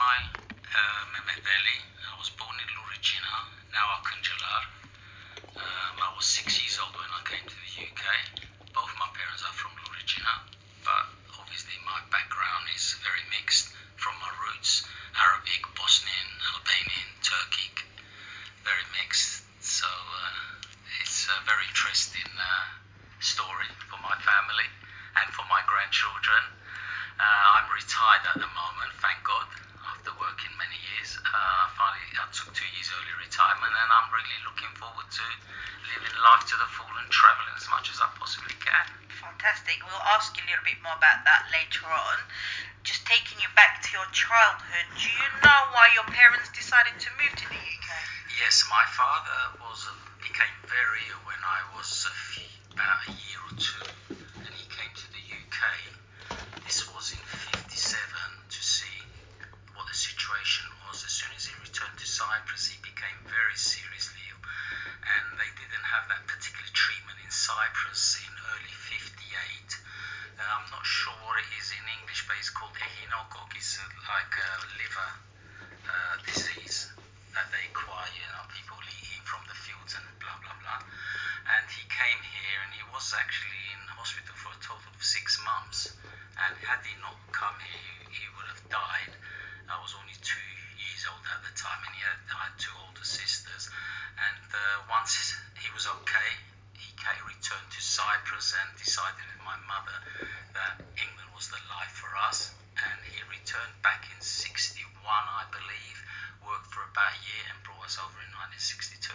Ismail Mehmet Veli. I was born in Luricina, now Akıncılar. I was 6 years old when I came to the UK. Both my parents are from Luricina, but obviously my background is very mixed from my roots: Arabic, Bosnian, Albanian, Turkic, very mixed. So it's a very interesting story for my family and for my grandchildren. I'm retired at the moment, thank God, after working many years. Finally, I took 2 years early retirement, and I'm really looking forward to living life to the full and traveling as much as I possibly can. Fantastic. We'll ask you a little bit more about that later on. Just taking you back to your childhood, do you know why your parents decided to move to the UK? Yes, my father became very ill when I was about a year or two, and he came to the UK. This was in '57 to see what the situation was. As soon as he returned to Cyprus, he became very seriously ill, and they didn't have that particular treatment in Cyprus in early '58. I'm not sure what it is in English, but it's called echinococc. It's like a liver disease that they acquire, people eating from the fields and blah, blah, blah. And he came here, and he was actually in hospital for a total of 6 months. And had he not come here, he would have died. I was only 2 years old at the time, and I had 2 older sisters. And once he was okay, he returned to Cyprus and decided with my mother that England was the life for us. And he returned back in '61, I believe, worked for about a year, and brought us over in 1962.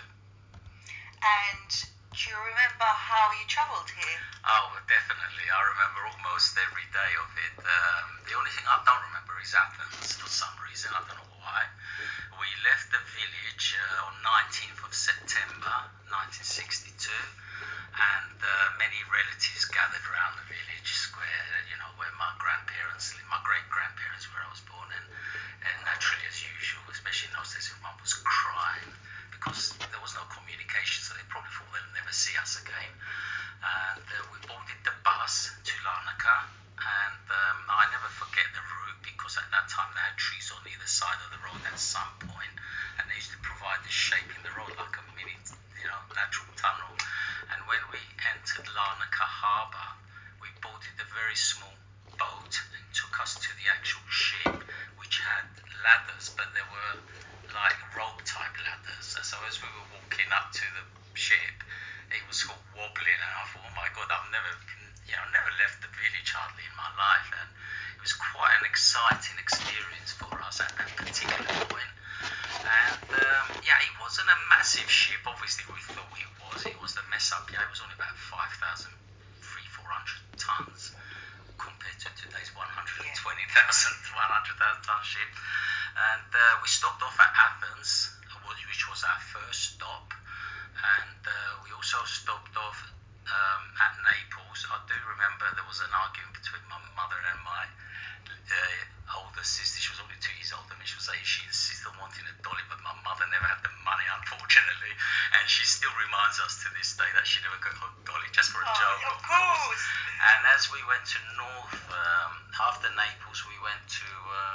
And do you remember how you travelled here? Oh, definitely. I remember almost every day of it. The only thing I don't remember is Athens for some reason. I don't know why. We left the village on 19th of September 1962, and many relatives gathered around the village square, where my great-grandparents, where I was born, and naturally, as usual, especially in those days, everyone was crying because there was no communication, so they probably thought they'll never see us again. And we boarded the bus to Larnaca, and I never forget the route, because at that time they had trees on either side of the road at some point, and they used to provide the shape in the road like a mini, natural tunnel. And when we entered Larnaca harbour, we boarded a very small boat and took us to the actual ship, which had ladders, but they were like rope-type ladders. So as we were walking up to the ship, it was sort of wobbling, and I thought, oh my God, I've never left the village hardly in my life, and it was quite an exciting experience for us at that particular point. And it wasn't a massive ship. Obviously, we thought it was. It was the Messapian. It was only about 5,400 tons compared to today's 100,000 ton ship. And we stopped off at Athens, which was our first stop. And we also stopped off at Naples. I do remember there was an argument between my mother and my older sister. She was only 2 years older than me. She insisted on wanting a dolly, but my mother never had the money, unfortunately. And she still reminds us to this day that she never got a dolly, just for a joke, of course. And as we went to after Naples, we went to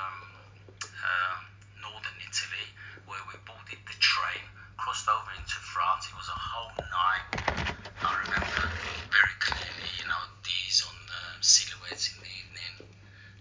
northern Italy, where we boarded the train, crossed over into France. It was a whole night. I remember very clearly, these on silhouettes in the evening,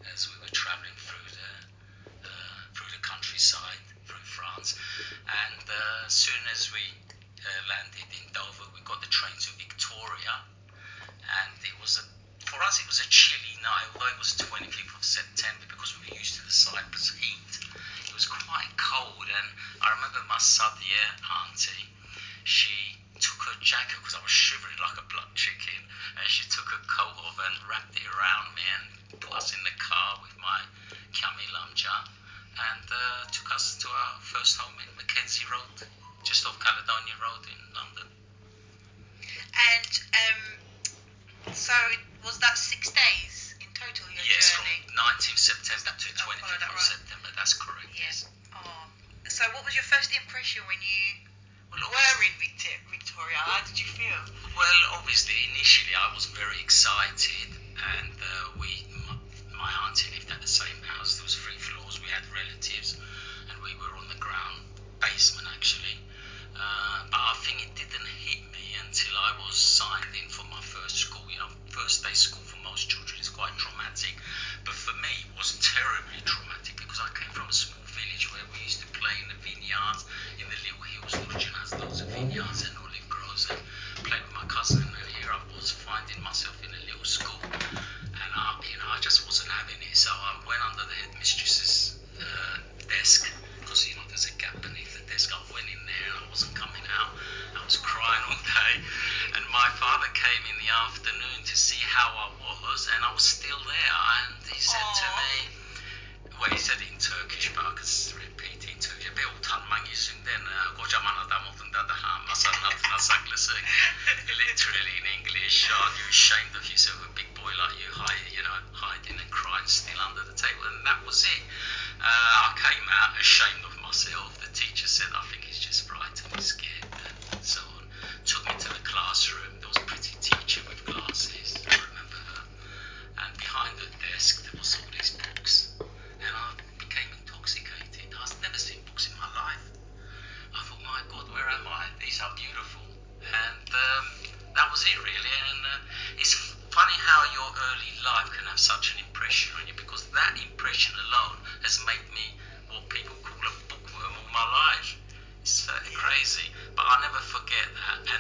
depression alone has made me what people call a bookworm all my life. It's crazy, but I'll never forget that. And